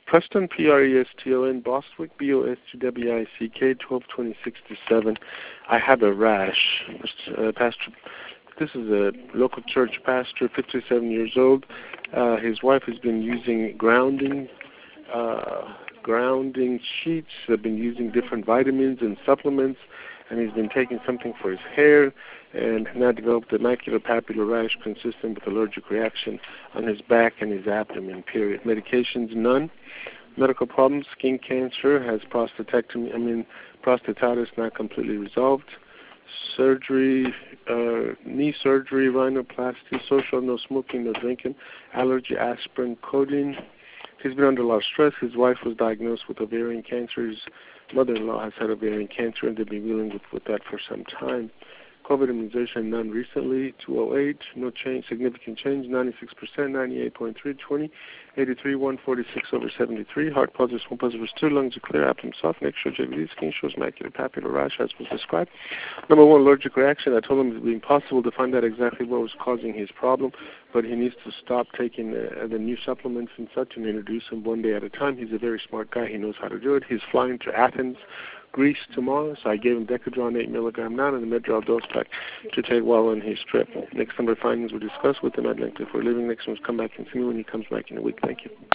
Preston, Preston, Bostwick, Bostwick, 1226-7. I have a rash. Pastor, this is a local church pastor, 57 years old. His wife has been using grounding sheets. They've been using different vitamins and supplements, and he's been taking something for his hair, and now developed a maculopapular rash consistent with allergic reaction on his back and his abdomen, period. Medications, none. Medical problems, skin cancer, has prostatitis not completely resolved. Surgery, knee surgery, rhinoplasty, social, no smoking, no drinking, allergy, aspirin, codeine. He's been under a lot of stress. His wife was diagnosed with ovarian cancer. His mother-in-law has had ovarian cancer, and they've been dealing with that for some time. COVID immunization, none recently. 208, no change, significant change. 96%, 98.3, 20, 83, 146 over 73. Heart pulses, one pulse was 2, lungs are clear, abdomen soft, neck shows JVD, skin shows maculopapular rash as was described. Number 1, allergic reaction. I told him it would be impossible to find out exactly what was causing his problem, but he needs to stop taking the new supplements and such and introduce them one day at a time. He's a very smart guy. He knows how to do it. He's flying to Athens, Greece tomorrow, so I gave him Decadron 8 milligram now and the Medrol dose pack to take while on his trip. Next number of findings we'll discuss with him at length. If we're leaving next one, come back and see me when he comes back in a week. Thank you.